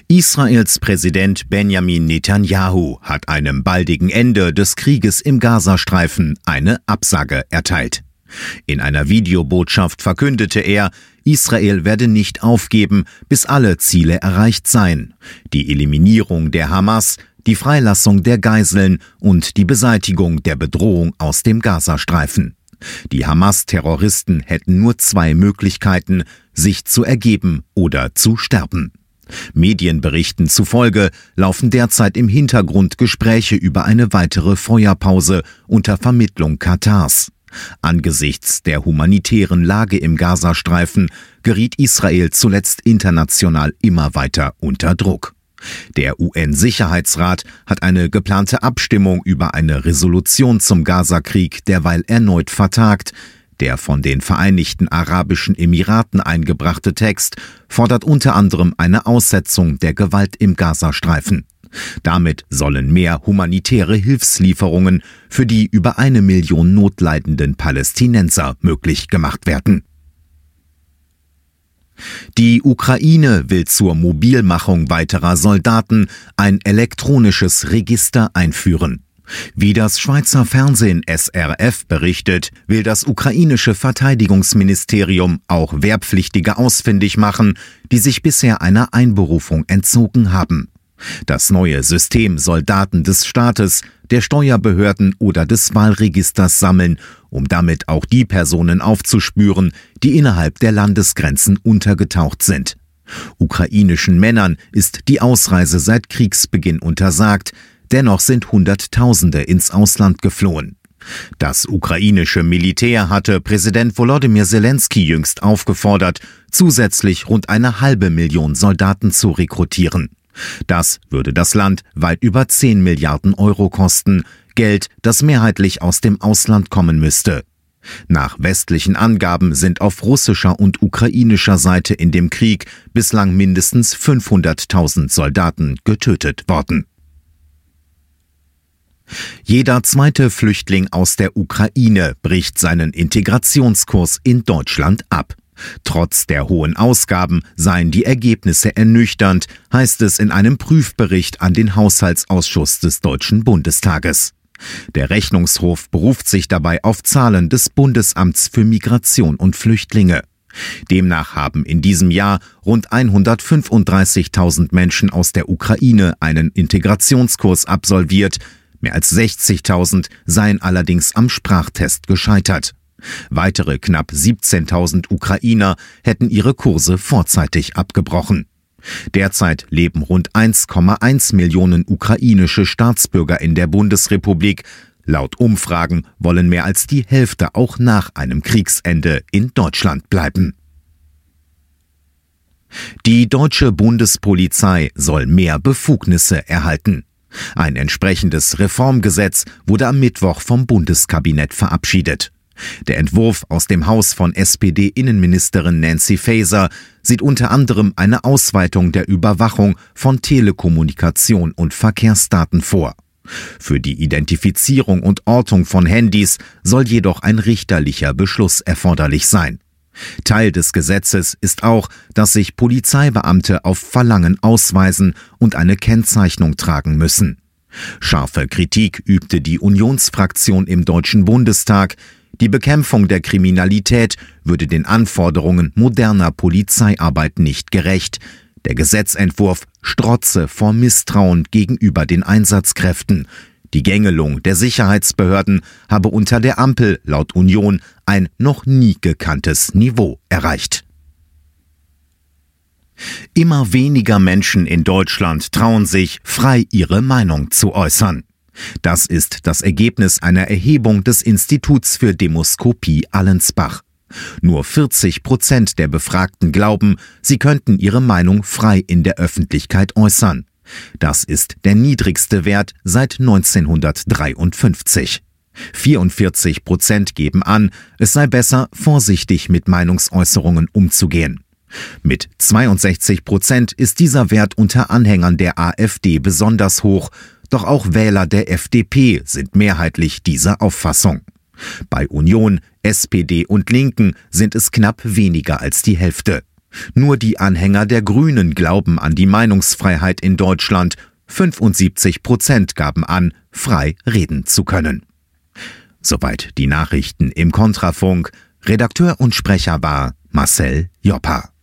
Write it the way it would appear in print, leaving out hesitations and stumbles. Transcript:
Israels Präsident Benjamin Netanyahu hat einem baldigen Ende des Krieges im Gazastreifen eine Absage erteilt. In einer Videobotschaft verkündete er, Israel werde nicht aufgeben, bis alle Ziele erreicht seien: die Eliminierung der Hamas, die Freilassung der Geiseln und die Beseitigung der Bedrohung aus dem Gazastreifen. Die Hamas-Terroristen hätten nur zwei Möglichkeiten: sich zu ergeben oder zu sterben. Medienberichten zufolge laufen derzeit im Hintergrund Gespräche über eine weitere Feuerpause unter Vermittlung Katars. Angesichts der humanitären Lage im Gazastreifen geriet Israel zuletzt international immer weiter unter Druck. Der UN-Sicherheitsrat hat eine geplante Abstimmung über eine Resolution zum Gazakrieg derweil erneut vertagt. Der von den Vereinigten Arabischen Emiraten eingebrachte Text fordert unter anderem eine Aussetzung der Gewalt im Gazastreifen. Damit sollen mehr humanitäre Hilfslieferungen für die über 1 Million notleidenden Palästinenser möglich gemacht werden. Die Ukraine will zur Mobilmachung weiterer Soldaten ein elektronisches Register einführen. Wie das Schweizer Fernsehen SRF berichtet, will das ukrainische Verteidigungsministerium auch Wehrpflichtige ausfindig machen, die sich bisher einer Einberufung entzogen haben. Das neue System soll Daten des Staates, der Steuerbehörden oder des Wahlregisters sammeln, um damit auch die Personen aufzuspüren, die innerhalb der Landesgrenzen untergetaucht sind. Ukrainischen Männern ist die Ausreise seit Kriegsbeginn untersagt. Dennoch sind Hunderttausende ins Ausland geflohen. Das ukrainische Militär hatte Präsident Volodymyr Zelensky jüngst aufgefordert, zusätzlich rund 500.000 Soldaten zu rekrutieren. Das würde das Land weit über 10 Milliarden Euro kosten, Geld, das mehrheitlich aus dem Ausland kommen müsste. Nach westlichen Angaben sind auf russischer und ukrainischer Seite in dem Krieg bislang mindestens 500.000 Soldaten getötet worden. Jeder zweite Flüchtling aus der Ukraine bricht seinen Integrationskurs in Deutschland ab. Trotz der hohen Ausgaben seien die Ergebnisse ernüchternd, heißt es in einem Prüfbericht an den Haushaltsausschuss des Deutschen Bundestages. Der Rechnungshof beruft sich dabei auf Zahlen des Bundesamts für Migration und Flüchtlinge. Demnach haben in diesem Jahr rund 135.000 Menschen aus der Ukraine einen Integrationskurs absolviert. Mehr als 60.000 seien allerdings am Sprachtest gescheitert. Weitere knapp 17.000 Ukrainer hätten ihre Kurse vorzeitig abgebrochen. Derzeit leben rund 1,1 Millionen ukrainische Staatsbürger in der Bundesrepublik. Laut Umfragen wollen mehr als die Hälfte auch nach einem Kriegsende in Deutschland bleiben. Die deutsche Bundespolizei soll mehr Befugnisse erhalten. Ein entsprechendes Reformgesetz wurde am Mittwoch vom Bundeskabinett verabschiedet. Der Entwurf aus dem Haus von SPD-Innenministerin Nancy Faeser sieht unter anderem eine Ausweitung der Überwachung von Telekommunikation und Verkehrsdaten vor. Für die Identifizierung und Ortung von Handys soll jedoch ein richterlicher Beschluss erforderlich sein. Teil des Gesetzes ist auch, dass sich Polizeibeamte auf Verlangen ausweisen und eine Kennzeichnung tragen müssen. Scharfe Kritik übte die Unionsfraktion im Deutschen Bundestag. Die Bekämpfung der Kriminalität würde den Anforderungen moderner Polizeiarbeit nicht gerecht. Der Gesetzentwurf strotze vor Misstrauen gegenüber den Einsatzkräften. Die Gängelung der Sicherheitsbehörden habe unter der Ampel laut Union ein noch nie gekanntes Niveau erreicht. Immer weniger Menschen in Deutschland trauen sich, frei ihre Meinung zu äußern. Das ist das Ergebnis einer Erhebung des Instituts für Demoskopie Allensbach. Nur 40% der Befragten glauben, sie könnten ihre Meinung frei in der Öffentlichkeit äußern. Das ist der niedrigste Wert seit 1953. 44% geben an, es sei besser, vorsichtig mit Meinungsäußerungen umzugehen. Mit 62% ist dieser Wert unter Anhängern der AfD besonders hoch, doch auch Wähler der FDP sind mehrheitlich dieser Auffassung. Bei Union, SPD und Linken sind es knapp weniger als die Hälfte. Nur die Anhänger der Grünen glauben an die Meinungsfreiheit in Deutschland. 75% gaben an, frei reden zu können. Soweit die Nachrichten im Kontrafunk. Redakteur und Sprecher war Marcel Joppa.